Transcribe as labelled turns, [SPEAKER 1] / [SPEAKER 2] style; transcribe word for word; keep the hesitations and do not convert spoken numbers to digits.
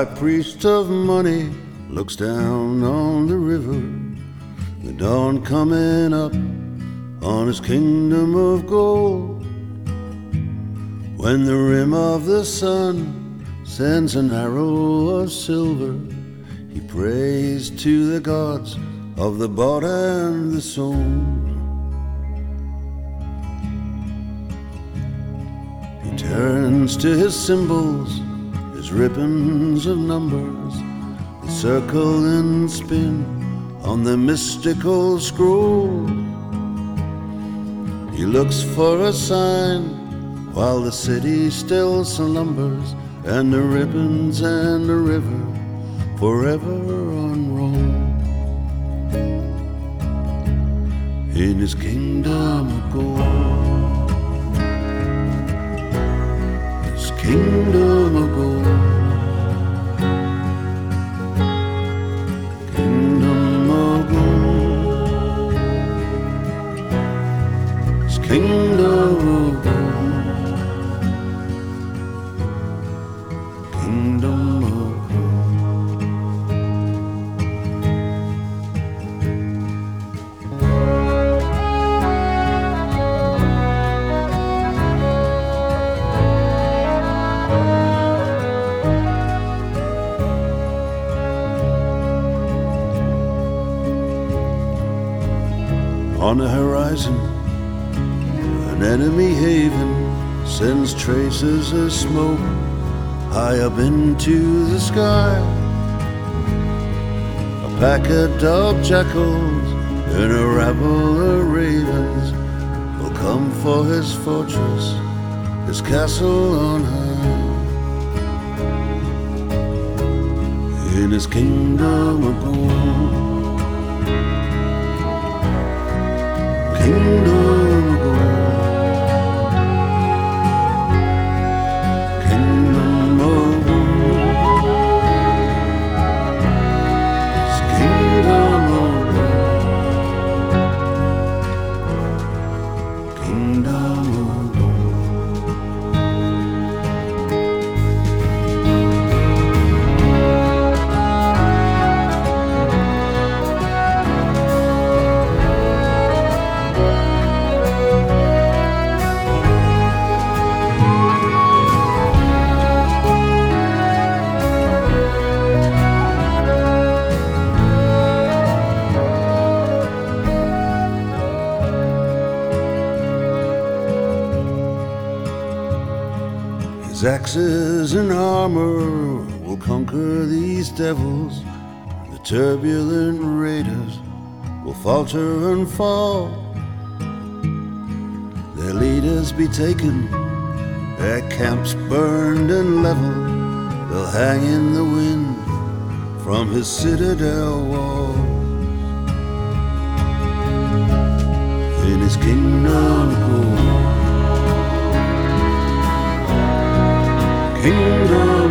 [SPEAKER 1] high priest of money looks down on the river, the dawn coming up on his kingdom of gold. When the rim of the sun sends an arrow of silver, he prays to the gods of the bought and the sold. He turns to his symbols, his ribbons of numbers, that circle and spin on the mystical scroll. He looks for a sign while the city still slumbers, and the ribbons and the river forever unroll. In his kingdom of gold, his kingdom of gold, kingdom of gold, his kingdom of gold. Kingdom of gold. On the horizon, an enemy haven sends traces of smoke high up into the sky. A pack of dog jackals and a rabble of ravens will come for his fortress, his castle on high. In his kingdom of gold, kingdom of gold. His axes and armor will conquer these devils. The turbulent raiders will falter and fall. Their leaders be taken, their camps burned and leveled. They'll hang in the wind from his citadel wall. In his kingdom of gold, kingdom